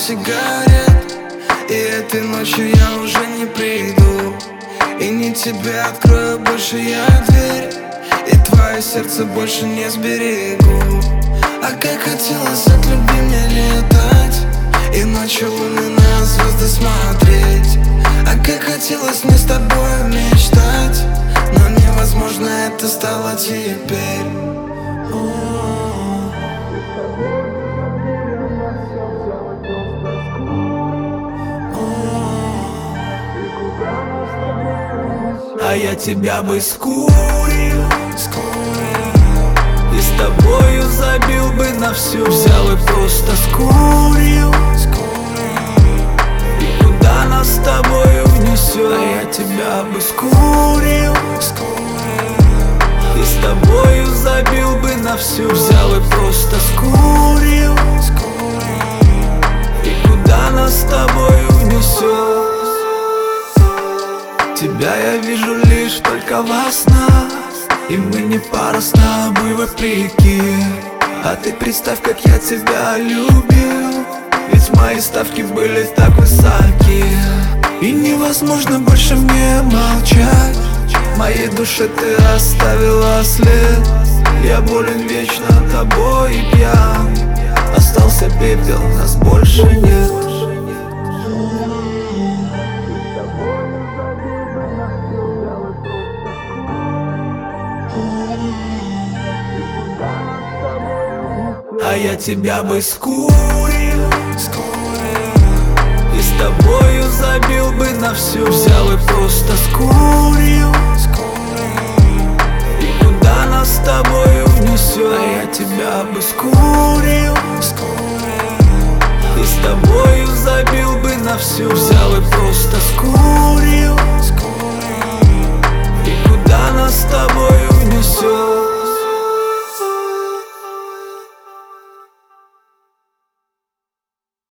сигарет, и этой ночью я уже не приду, и не тебе открою больше я дверь, и твое сердце больше не сберегу. А как хотелось от любви мне летать, и ночью луны на звезды смотреть. А как хотелось мне с тобой мечтать, но невозможно это стало теперь. А я тебя бы скурил, и с тобою забил бы на всю. Взял и просто скурил, и куда нас с тобою внесет. А я тебя бы скурил, и с тобою забил бы на всю. Взял и просто скурил, и куда нас с тобою внесет. Тебя я вижу лишь только во снах, и мы не пара с тобой вопреки. А ты представь, как я тебя любил, ведь мои ставки были так высоки. И невозможно больше мне молчать, в моей душе ты оставила след. Я болен вечно тобой и пьян, остался пепел, нас больше нет. А я тебя бы скурил, и с тобою забил бы на всю. Взял и просто скурил, и куда нас с тобою внесет. А я тебя бы скурил, и с тобою забил бы на всю. Взял и просто скурил,